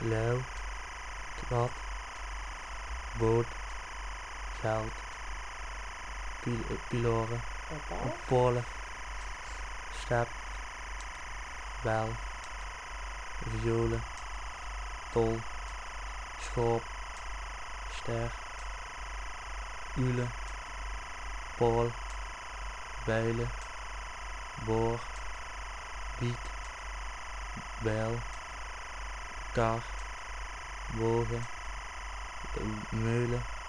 leeuw, kat, boot, geld, piloren, polen, step, bel, violen, tol, schorp, ster, ulen, pool, bijlen, boor, biek, bijl, kar, bogen, meulen,